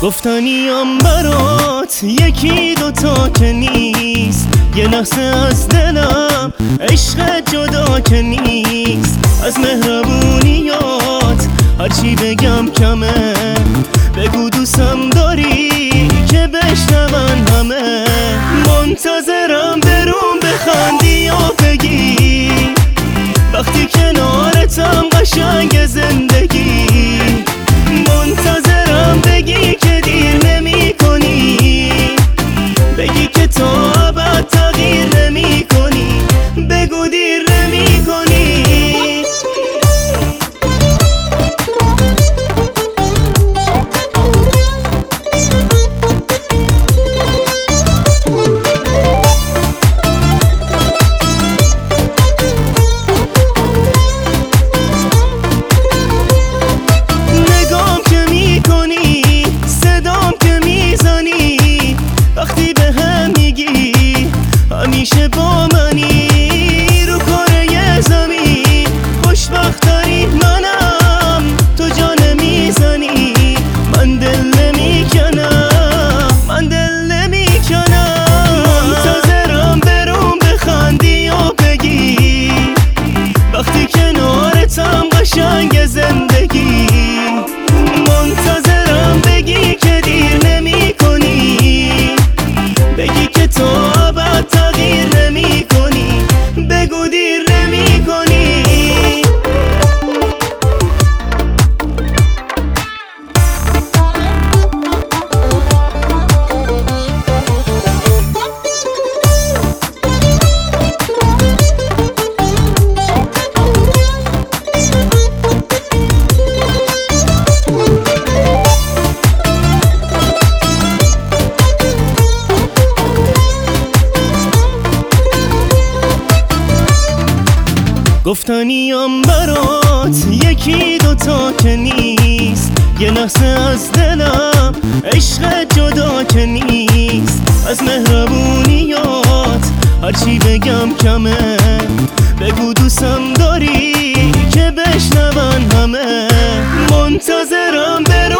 گفتنیم برات یکی دوتا که نیست، یه لحظه از دلم عشق جدا که نیست. از مهربونیات هرچی بگم کمه، بگو دوستم داری که بشنون همه. منتظرم برون بخندی و بگی وقتی کنارتم قشنگ زندگی. منتظرم بگی که دیر نمی کنی، بگی که تا ابد تغییر نمی کنی، بگو دیر نمی کنی. وقتی به هم میگی همیشه با منی، رو کره زمین خوشبخت‌ترین منم، تو جا نمیزنی من دل نمیکنم، من دل نمیکنم. منتظرم برون بخندی و بگی وقتی کنارتم قشنگ زندگی. منتظرم بگی که دیر نمی کنی، بگی که تو ابد تغییر نمی کنی، بگو دیر نمی کنی. گفتنیم برات یکی دوتا که نیست، یه لحظه از دلم عشق جدا که نیست. از مهربونیات هرچی بگم کمه، بگو دوستم داری که بشنون همه. منتظرم برات